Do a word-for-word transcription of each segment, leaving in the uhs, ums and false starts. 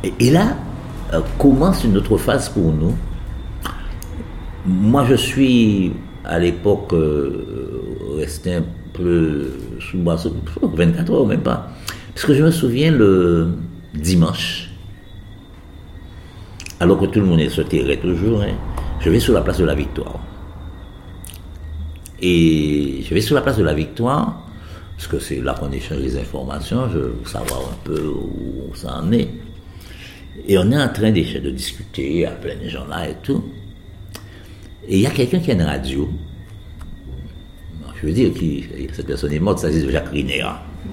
Et, et là, euh, commence une autre phase pour nous. Moi, je suis, à l'époque, euh, resté un peu sous vingt-quatre heures, même pas. Parce que je me souviens, le dimanche, alors que tout le monde se tairait toujours, hein, je vais sur la place de la Victoire. Et je vais sur la place de la Victoire, parce que c'est là qu'on échange les informations, je veux savoir un peu où ça en est. Et on est en train de, de discuter, il y a plein de gens là et tout. Et il y a quelqu'un qui a une radio. Je veux dire, qui, cette personne est morte, ça c'est Jacques Riner.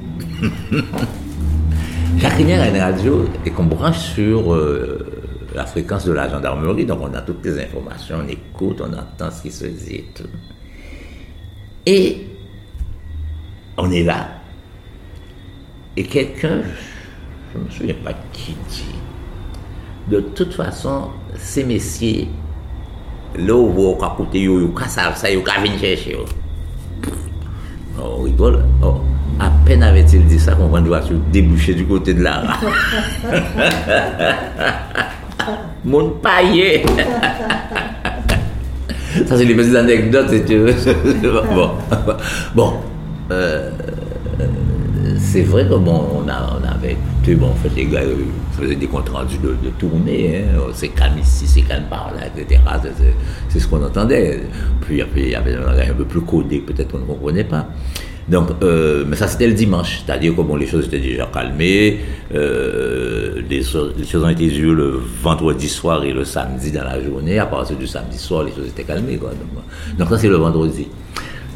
Jacques Riner a une radio et qu'on branche sur euh, la fréquence de la gendarmerie, donc on a toutes les informations, on écoute, on entend ce qui se dit et tout. Et on est là. Et quelqu'un, je ne me souviens pas qui dit, de toute façon, ces messieurs, là où vous avez côté, vous savez ça, vous avez venir chercher. On rigole. Oh, à peine avait-il dit ça qu'on va devoir se déboucher du côté de là. Mon paillet. Ça, c'est les petites anecdotes, si tu veux. Bon, bon. Euh, c'est vrai que bon, on, a, on avait écouté, bon, en fait, les gars faisaient des comptes rendus de, de tournée, hein, c'est calme ici, c'est calme par là, et cetera. C'est, c'est ce qu'on entendait. Puis après, il y avait un langage un peu plus codé, peut-être qu'on ne comprenait pas. Donc, euh, mais ça c'était le dimanche, c'est-à-dire que bon, les choses étaient déjà calmées, euh, les, choses, les choses ont été vues le vendredi soir et le samedi dans la journée. À partir du samedi soir, les choses étaient calmées, quoi. Donc, donc ça c'est le vendredi.